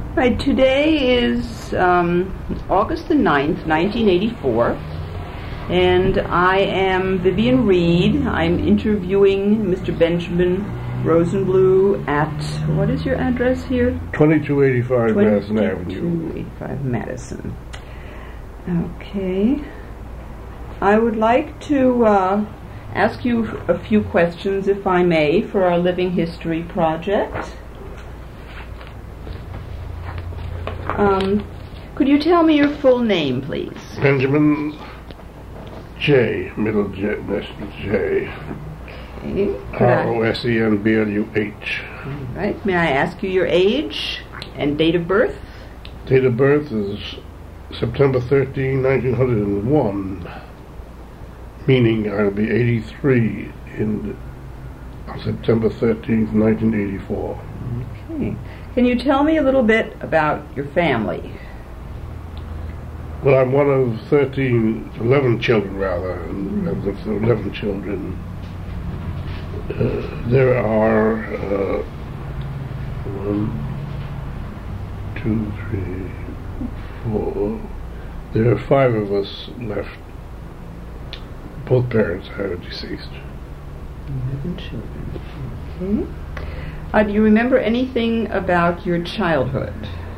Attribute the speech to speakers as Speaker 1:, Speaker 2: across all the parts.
Speaker 1: Right, today is August the 9th, 1984, and I am Vivian Reed. I'm interviewing Mr. Benjamin Rosenblum at, what is your address here?
Speaker 2: 2285 Madison Avenue.
Speaker 1: 2285 Madison. Okay. I would like to ask you a few questions, if I may, for our Living History project. Could you tell me your full name, please?
Speaker 2: Benjamin J, middle J, initial J.
Speaker 1: Okay.
Speaker 2: Rosenbluh.
Speaker 1: All right. May I ask you your age and date of birth?
Speaker 2: Date of birth is September 13, 1901, meaning I'll be 83 on September 13th, 1984.
Speaker 1: Okay. Can you tell me a little bit about your family?
Speaker 2: Well, I'm one of 11 children rather, and of the 11 children, there are 1, 2, 3, 4. There are 5 of us left. Both parents are deceased.
Speaker 1: 11 children. Okay. Do you remember anything about your childhood?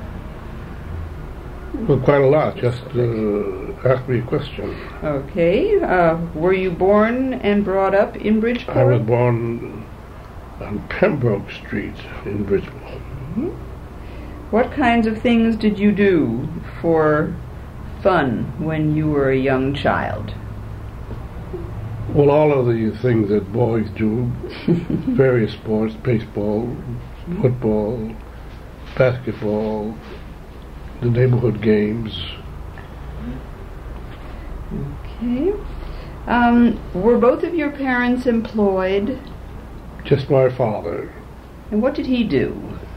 Speaker 2: Well, quite a lot. Just ask me a question.
Speaker 1: Okay. Were you born and brought up in Bridgeport?
Speaker 2: I was born on Pembroke Street in Bridgeport.
Speaker 1: Mm-hmm. What kinds of things did you do for fun when you were a young child?
Speaker 2: Well, all of the things that boys do, various sports, baseball, football, basketball, the neighborhood games.
Speaker 1: Okay. Were both of your parents employed?
Speaker 2: Just my father.
Speaker 1: And what did he do?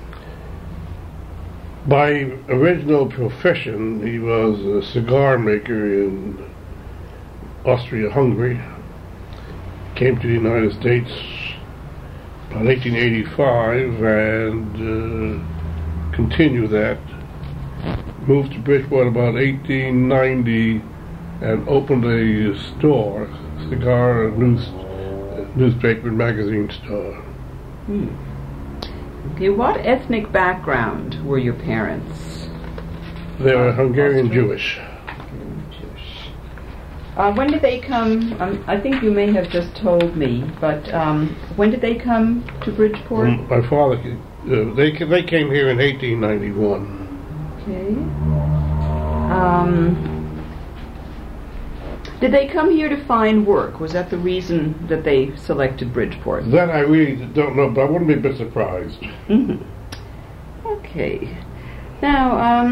Speaker 2: By original profession, he was a cigar maker in Austria-Hungary. Came to the United States about 1885 and continued that. Moved to Bridgeport about 1890 and opened a store, cigar newspaper and magazine store.
Speaker 1: Okay, what ethnic background were your parents?
Speaker 2: They were Hungarian Jewish.
Speaker 1: When did they come? I think you may have just told me, but when did they come to Bridgeport?
Speaker 2: My father, they came here in 1891.
Speaker 1: Okay. Did they come here to find work? Was that the reason that they selected Bridgeport?
Speaker 2: That I really don't know, but I wouldn't be a bit surprised.
Speaker 1: Mm-hmm. Okay. Now,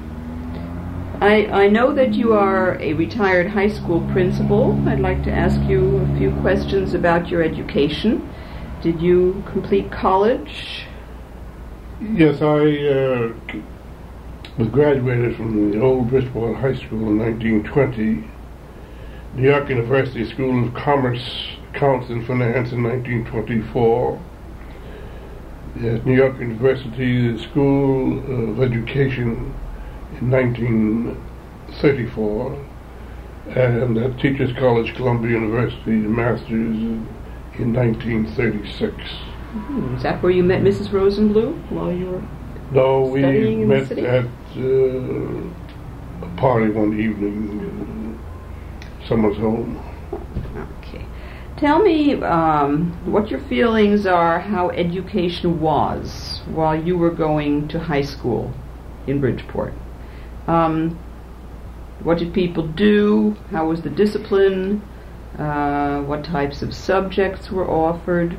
Speaker 1: I know that you are a retired high school principal. I'd like to ask you a few questions about your education. Did you complete college?
Speaker 2: Yes, I was graduated from the old Bridgeport High School in 1920, New York University School of Commerce, Accounts and Finance in 1924, at New York University School of Education in 1934, and at Teachers College, Columbia University, the Masters in 1936.
Speaker 1: Is that where you met Mrs. Rosenblum while you were studying in the city?
Speaker 2: No, we met at a party one evening in someone's home.
Speaker 1: Okay. Tell me what your feelings are, how education was while you were going to high school in Bridgeport. What did people do? How was the discipline? What types of subjects were offered?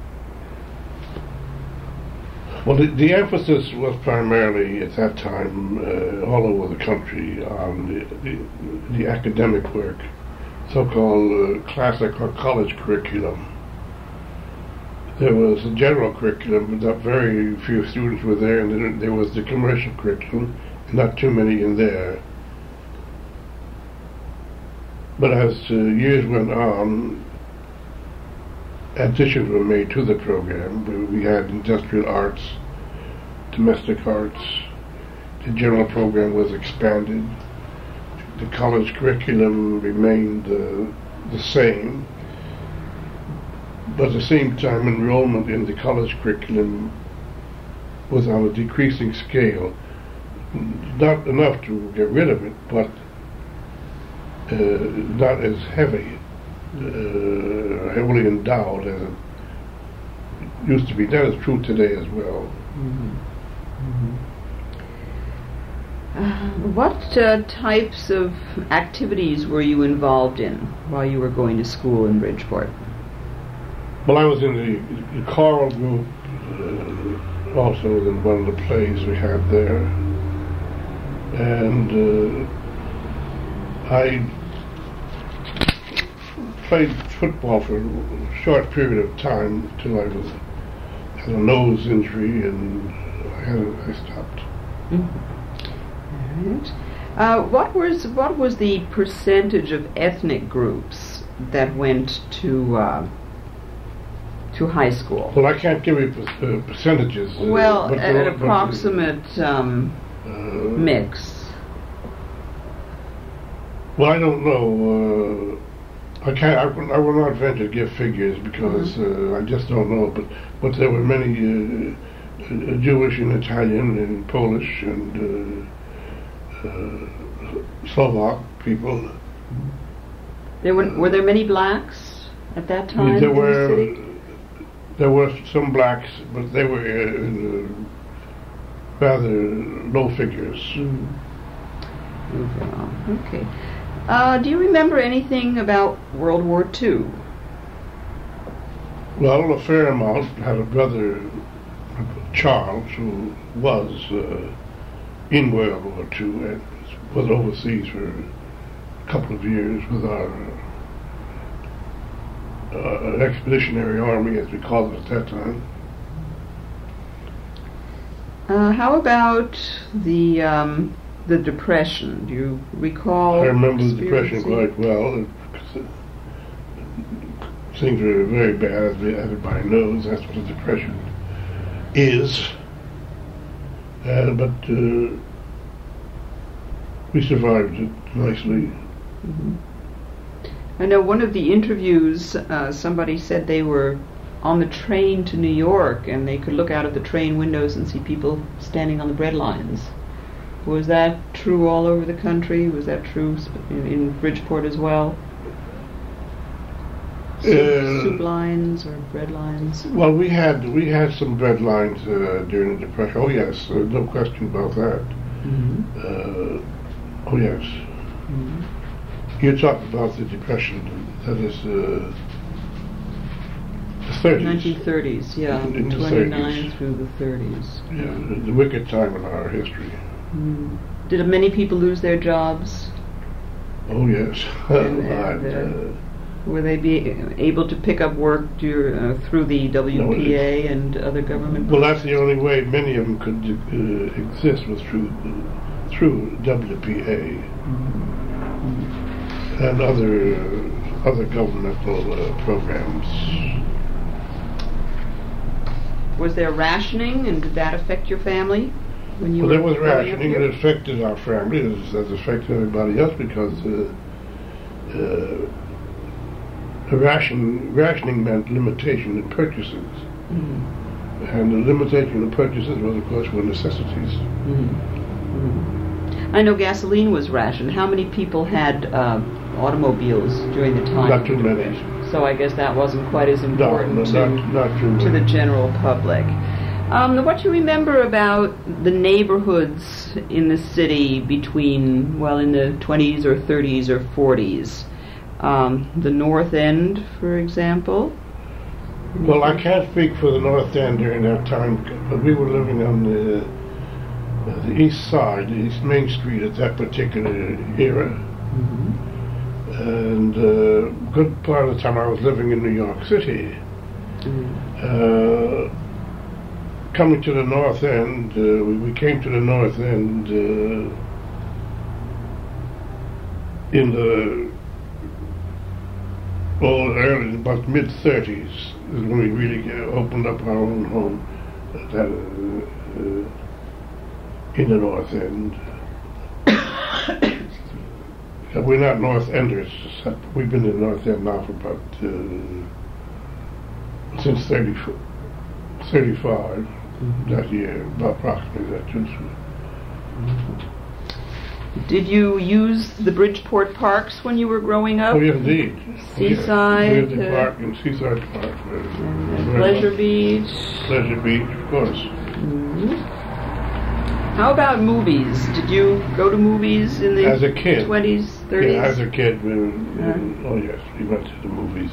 Speaker 2: Well, the emphasis was primarily at that time all over the country on the academic work, so-called classic or college curriculum. There was a general curriculum, but very few students were there, and then there was the commercial curriculum, not too many in there. But as years went on, additions were made to the program. We had industrial arts, domestic arts, the general program was expanded. The college curriculum remained the same, but at the same time enrollment in the college curriculum was on a decreasing scale. Not enough to get rid of it, but not as heavily endowed as it used to be. That is true today as well.
Speaker 1: What types of activities were you involved in while you were going to school in Bridgeport?
Speaker 2: Well, I was in the choral group, also in one of the plays we had there, and I played football for a short period of time until I had a nose injury and I stopped.
Speaker 1: All right. What was the percentage of ethnic groups that went to high school?
Speaker 2: Well, I can't give you percentages.
Speaker 1: Well, an approximate mix.
Speaker 2: Well, I don't know. I can't. I will not venture to give figures because I just don't know. But there were many Jewish and Italian and Polish and Slovak people.
Speaker 1: Were there many blacks at that time
Speaker 2: There
Speaker 1: in
Speaker 2: were.
Speaker 1: the city?
Speaker 2: There were some blacks, but they were rather low figures.
Speaker 1: Okay. Do you remember anything about World War II?
Speaker 2: Well, a fair amount. I had a brother, Charles, who was in World War II and was overseas for a couple of years with our expeditionary army, as we called it at that time.
Speaker 1: How about the Depression? Do you recall?
Speaker 2: I remember the Depression quite well. Things were very bad, as everybody knows. That's what a depression is. But we survived it nicely.
Speaker 1: I know one of the interviews, somebody said they were on the train to New York and they could look out of the train windows and see people standing on the bread lines. Was that true all over the country? Was that true in Bridgeport as well? Soup lines or bread lines?
Speaker 2: Well, we had some bread lines during the Depression. Oh yes, no question about that. Oh yes. You talk about the Depression. That is the 30s.
Speaker 1: 1930s, yeah,
Speaker 2: In the
Speaker 1: 29
Speaker 2: 30s.
Speaker 1: through the 30s.
Speaker 2: Yeah, the wicked time in our history.
Speaker 1: Did many people lose their jobs?
Speaker 2: Oh yes.
Speaker 1: Were they able to pick up work through the WPA and other government?
Speaker 2: Well, that's the only way many of them could exist was through WPA and other governmental programs.
Speaker 1: Was there rationing, and did that affect your family when you
Speaker 2: Well,
Speaker 1: were
Speaker 2: there was
Speaker 1: growing up
Speaker 2: rationing.
Speaker 1: here?
Speaker 2: It affected our family as affected everybody else because rationing meant limitation in purchases. And the limitation in purchases was, of course, were necessities.
Speaker 1: I know gasoline was rationed. How many people had automobiles during the time?
Speaker 2: Not too many.
Speaker 1: Depression? So I guess that wasn't quite as important
Speaker 2: not too
Speaker 1: to the
Speaker 2: many.
Speaker 1: general public. What do you remember about the neighborhoods in the city between, well, in the 20s or 30s or 40s? The North End, for example?
Speaker 2: Well, I can't speak for the North End during that time, but we were living on the east side, the East Main Street at that particular era. And a good part of the time I was living in New York City. Coming to the North End, we came to the North End in the early, about mid-30s is when we really opened up our own home. in the North End. We're not North Enders. We've been in the North End now for about since 35 that year, about approximately that too.
Speaker 1: Did you use the Bridgeport parks when you were growing up?
Speaker 2: Oh, yeah, indeed.
Speaker 1: Seaside,
Speaker 2: the park in Seaside Park.
Speaker 1: and Pleasure Beach.
Speaker 2: Pleasure Beach, of course.
Speaker 1: How about movies? Did you go to movies in the
Speaker 2: As a kid.
Speaker 1: 20s, 30s?
Speaker 2: Yeah, as a kid, oh yes, we went to the movies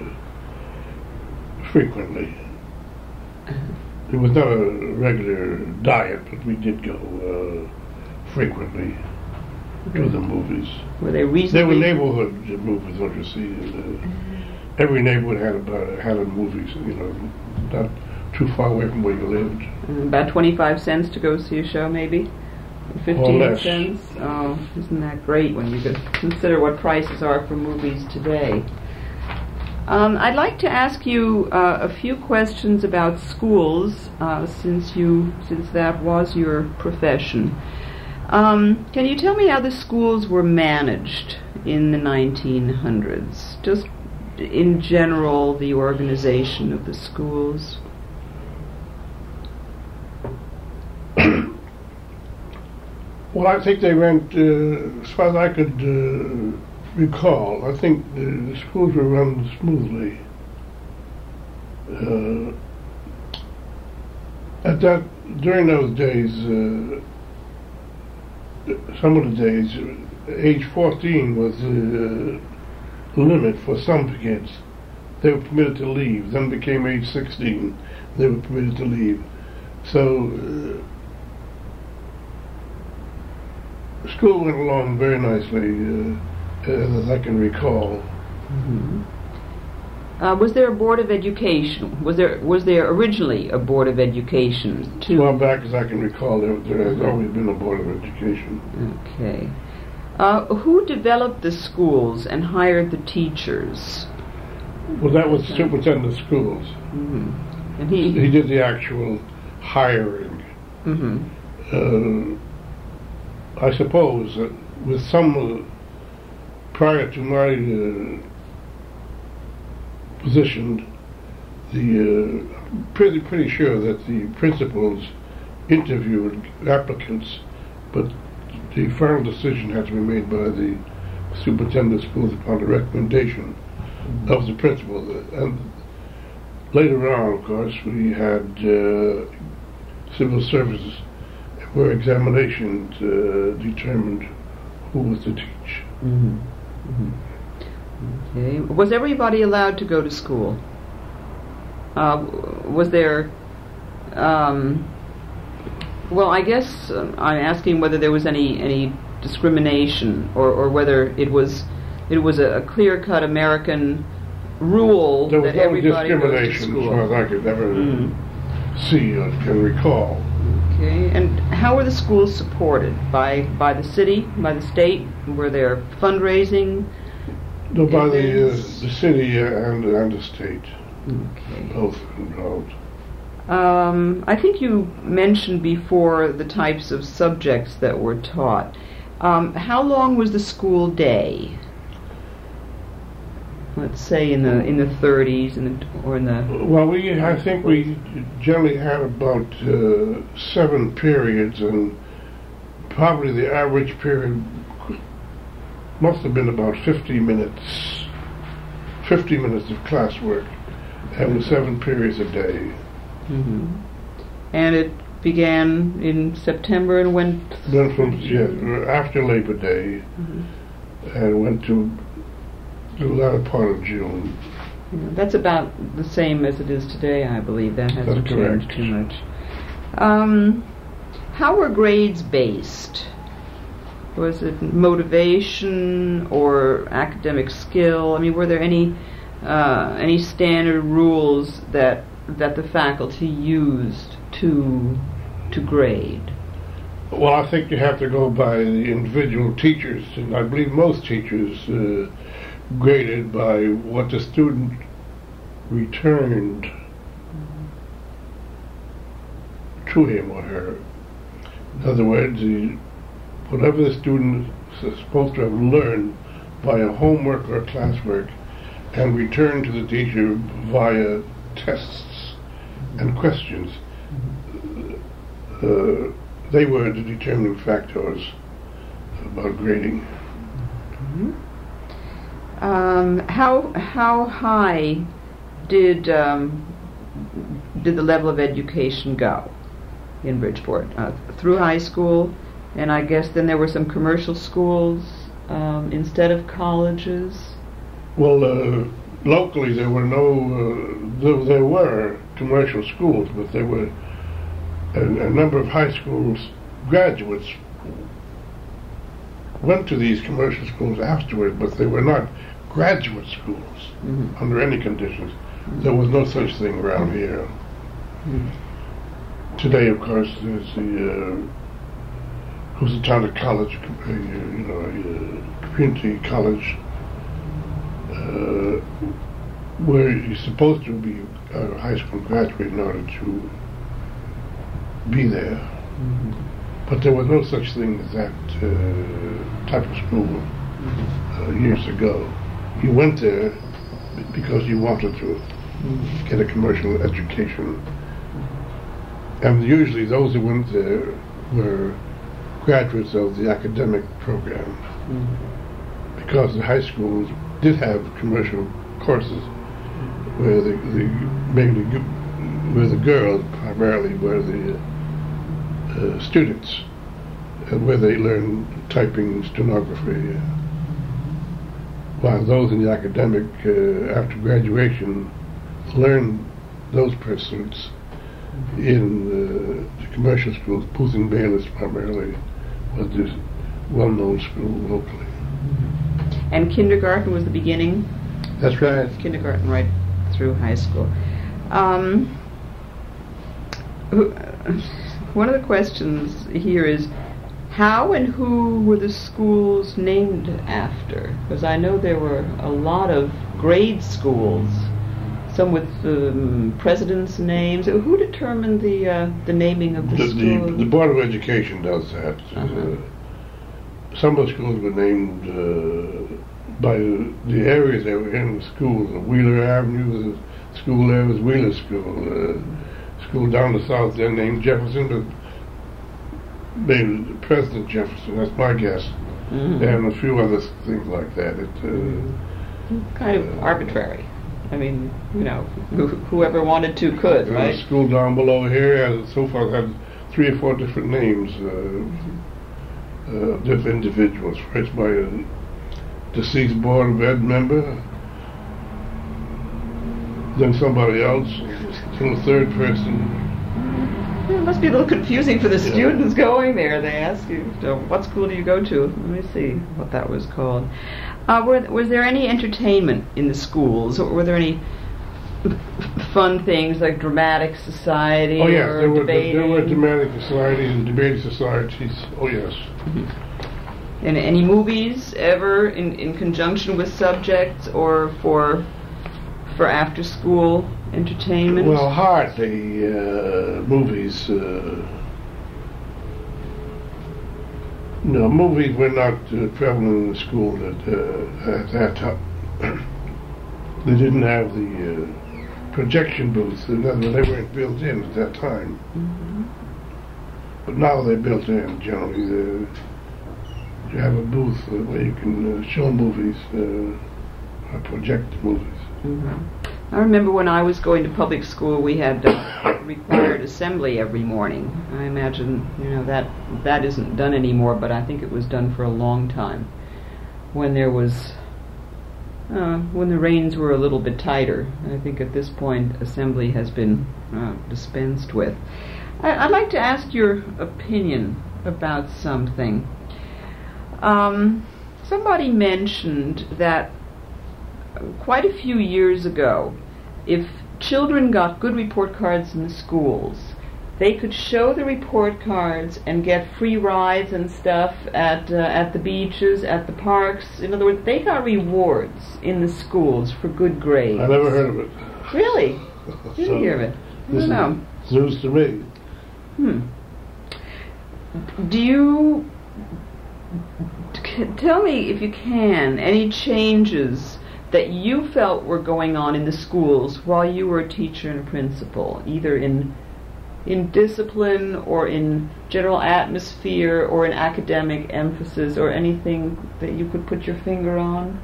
Speaker 2: frequently. It was not a regular diet, but we did go frequently to the movies.
Speaker 1: Were they reasonably?
Speaker 2: They were neighborhood movies, don't you see? Every neighborhood had a movie, not too far away from where you lived.
Speaker 1: About 25 cents to go see a show, maybe? 15 cents? Oh, isn't that great when you could consider what prices are for movies today? I'd like to ask you a few questions about schools, since that was your profession. Can you tell me how the schools were managed in the 1900s? Just in general, the organization of the schools.
Speaker 2: Well, I think they went, as far as I could recall, I think the schools were run smoothly. During those days, some of the days, age 14 was the limit for some kids. They were permitted to leave. Then became age 16, they were permitted to leave. So school went along very nicely, as I can recall.
Speaker 1: Was there a board of education? Was there originally a board of education too?
Speaker 2: As far back as I can recall, there has always been a board of education.
Speaker 1: Okay. Who developed the schools and hired the teachers?
Speaker 2: Well, that was the superintendent of schools.
Speaker 1: And he
Speaker 2: did the actual hiring. I suppose with some prior to my position, pretty sure that the principals interviewed applicants, but the final decision had to be made by the superintendent of schools upon the recommendation of the principal. And later on, of course, we had civil services where examinations determined who was to teach.
Speaker 1: Okay. Was everybody allowed to go to school? Was there? Well, I guess I'm asking whether there was any discrimination, or whether it was a clear-cut American rule
Speaker 2: that everybody
Speaker 1: goes to
Speaker 2: discrimination,
Speaker 1: school.
Speaker 2: as far as I could ever see or can recall.
Speaker 1: Okay, and how were the schools supported? By the city, by the state? Were there fundraising?
Speaker 2: No, by the city and the state.
Speaker 1: Okay.
Speaker 2: Both involved.
Speaker 1: I think you mentioned before the types of subjects that were taught. How long was the school day? Let's say in the 30s or in the.
Speaker 2: Well, I think we generally had about 7 periods, and probably the average period must have been about 50 minutes. 50 minutes of classwork, and 7 periods a day.
Speaker 1: And it began in September and went.
Speaker 2: Then after Labor Day, and went to the latter part of June.
Speaker 1: That's about the same as it is today, I believe. That hasn't changed too much. How were grades based? Was it motivation or academic skill? I mean, were there any standard rules that the faculty used to grade?
Speaker 2: Well, I think you have to go by the individual teachers, and I believe most teachers graded by what the student returned to him or her. In other words, whatever the student is supposed to have learned via homework or classwork and returned to the teacher via tests and questions, they were the determining factors about grading.
Speaker 1: Mm-hmm. How high did the level of education go in Bridgeport? Through high school, and I guess then there were some commercial schools instead of colleges?
Speaker 2: Well, locally there were there were commercial schools, but there were a number of high schools graduates went to these commercial schools afterward, but they were not graduate schools under any conditions. There was no such thing around here. Today, of course, there's the Housatonic College, a community college, where you're supposed to be a high school graduate in order to be there. But there was no such thing as that type of school years ago. You went there because you wanted to get a commercial education. And usually those who went there were graduates of the academic program, because the high schools did have commercial courses where where the girls primarily were the students, and where they learned typing, stenography, while those in the academic, after graduation, learned those pursuits in the commercial schools. Booth and Bayless primarily was this well-known school locally.
Speaker 1: And kindergarten was the beginning?
Speaker 2: That's right.
Speaker 1: Kindergarten right through high school. One of the questions here is, how and who were the schools named after? Because I know there were a lot of grade schools, some with presidents' names. Who determined the naming of the schools?
Speaker 2: The Board of Education does that. Some of the schools were named by the areas they were in. The schools, Wheeler Avenue, the school there was Wheeler School. School down the south there named Jefferson, but maybe President Jefferson, that's my guess, and a few other things like that.
Speaker 1: Kind of arbitrary. I mean, whoever wanted to could, right?
Speaker 2: The school down below here has so far had 3 or 4 different names of different individuals. First by a deceased Board of Ed member, then somebody else, then a third person.
Speaker 1: It must be a little confusing for the students going there. They ask you, what school do you go to? Let me see what that was called. Was there any entertainment in the schools? Or were there any fun things like dramatic society?
Speaker 2: Oh yes,
Speaker 1: or
Speaker 2: there
Speaker 1: debating?
Speaker 2: were dramatic societies and debating societies. Oh yes.
Speaker 1: And any movies ever in conjunction with subjects or for after school entertainment?
Speaker 2: Well, hardly movies. No, movies were not prevalent in the school at that time. They didn't have the projection booths. They weren't built in at that time. But now they're built in. Generally, you have a booth where you can show movies or project movies.
Speaker 1: I remember when I was going to public school, we had required assembly every morning. I imagine that isn't done anymore, but I think it was done for a long time when there was when the reins were a little bit tighter. I think at this point assembly has been dispensed with. I'd like to ask your opinion about something. Somebody mentioned that quite a few years ago, if children got good report cards in the schools, they could show the report cards and get free rides and stuff at the beaches, at the parks. In other words, they got rewards in the schools for good grades.
Speaker 2: I never heard of it.
Speaker 1: Really? Didn't hear of it. I don't know.
Speaker 2: It's news to me.
Speaker 1: do you tell me, if you can, any changes that you felt were going on in the schools while you were a teacher and principal, either in discipline or in general atmosphere or in academic emphasis, or anything that you could put your finger on?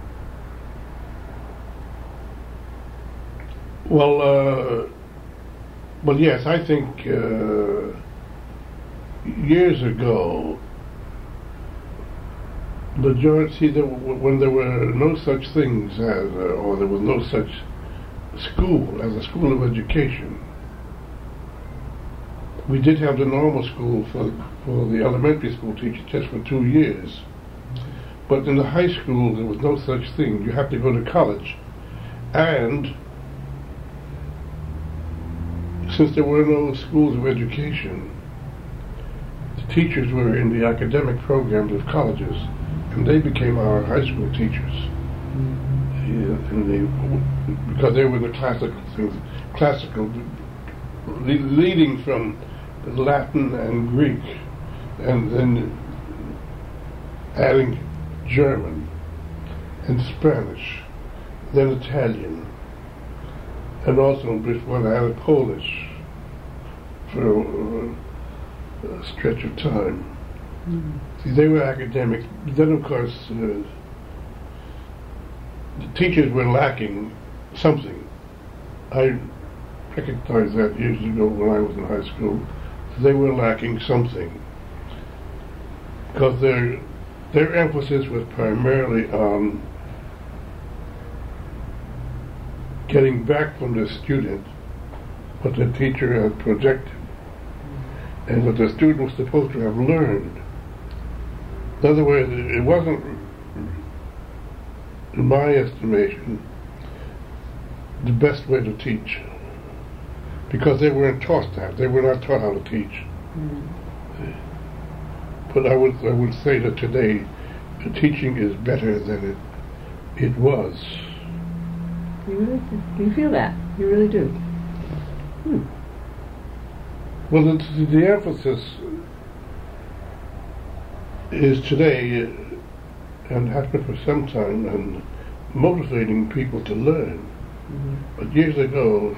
Speaker 2: Well, yes, I think years ago, when there were no such things as, or there was no such school as a school of education, we did have the normal school for the elementary school teachers just for 2 years. But in the high school, there was no such thing. You had to go to college. And since there were no schools of education, the teachers were in the academic programs of colleges, and they became our high school teachers. Because they were the classical, leading from Latin and Greek, and then adding German and Spanish, then Italian, and also before I added Polish for a stretch of time. See, they were academics. Then, of course, the teachers were lacking something. I recognized that years ago when I was in high school. They were lacking something, because their emphasis was primarily on getting back from the student what the teacher had projected and what the student was supposed to have learned. In other words, it wasn't, in my estimation, the best way to teach, because they weren't taught that. They were not taught how to teach. But I would say that today, the teaching is better than it was.
Speaker 1: You really do. You feel that? You really do.
Speaker 2: Well, the emphasis is today, and has been for some time, on motivating people to learn. But years ago,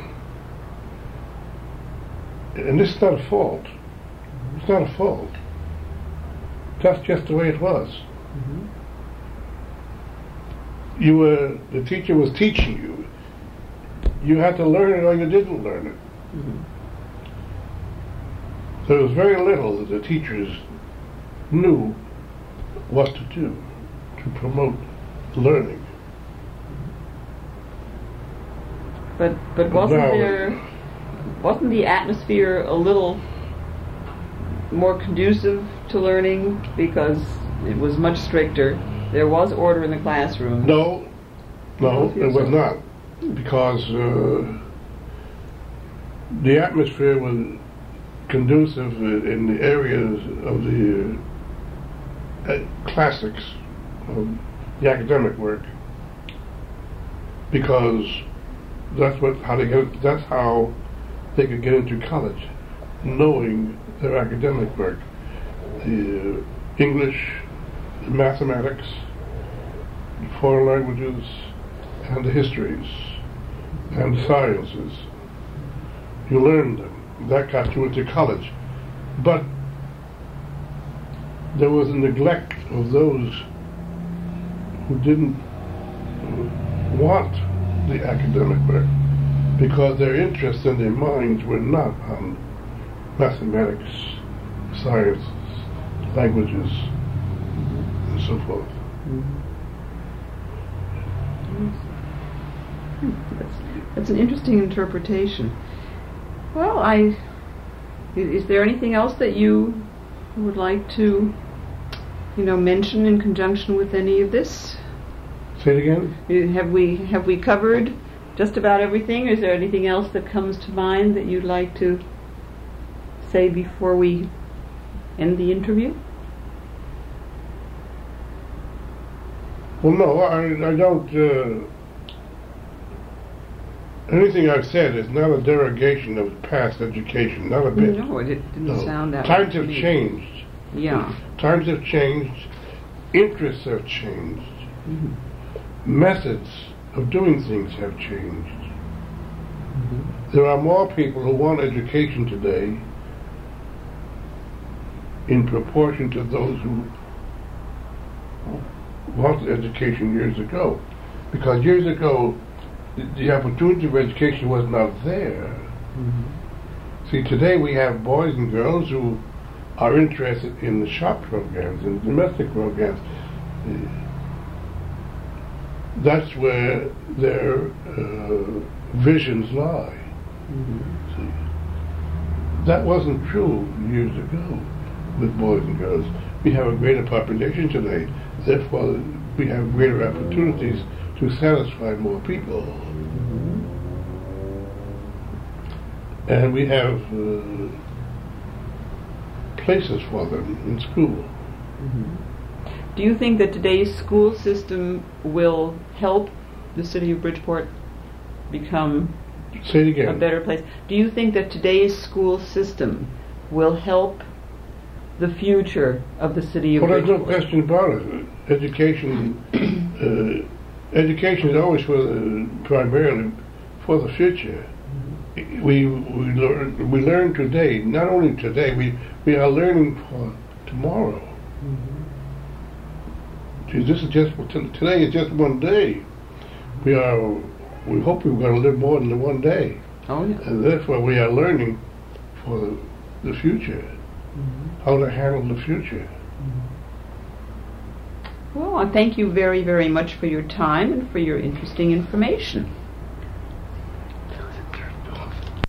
Speaker 2: and this is not a fault. It's not a fault. That's just the way it was. The teacher was teaching you. You had to learn it or you didn't learn it. There was very little that the teachers knew what to do to promote learning.
Speaker 1: But wasn't the atmosphere a little more conducive to learning because it was much stricter? There was order in the classroom.
Speaker 2: No, it was not, because the atmosphere was conducive in the areas of the classics of the academic work, because that's how they could get into college, knowing their academic work, the English, the mathematics, the foreign languages, and the histories, and the sciences. You learned them. That got you into college. But there was a neglect of those who didn't want the academic work, because their interests and their minds were not on mathematics, science, languages, and so forth.
Speaker 1: That's an interesting interpretation. Well, is there anything else that you would like to, mention in conjunction with any of this?
Speaker 2: Say it again?
Speaker 1: Have we covered just about everything? Is there anything else that comes to mind that you'd like to say before we end the interview?
Speaker 2: Well, no, I don't. Anything I've said is not a derogation of past education, not a bit.
Speaker 1: No, it didn't sound that way.
Speaker 2: Times have changed.
Speaker 1: Yeah.
Speaker 2: Times have changed, interests have changed, methods of doing things have changed. There are more people who want education today in proportion to those who wanted education years ago. Because years ago, the opportunity for education was not there. See, today we have boys and girls who are interested in the shop programs and domestic programs. That's where their visions lie. See, that wasn't true years ago with boys and girls. We have a greater population today, therefore we have greater opportunities to satisfy more people. And we have places for them in school.
Speaker 1: Do you think that today's school system will help the city of Bridgeport become
Speaker 2: Say it again.
Speaker 1: a better place? Do you think that today's school system will help the future of the city of
Speaker 2: Well, there's
Speaker 1: Bridgeport?
Speaker 2: no question about it. Education is always primarily for the future. We learn today. Not only today, we are learning for tomorrow. This is just today is just one day. We hope we're going to live more than one day,
Speaker 1: Oh, yeah.
Speaker 2: and therefore we are learning for the future, how to handle the future.
Speaker 1: Well, I thank you very, very much for your time and for your interesting information.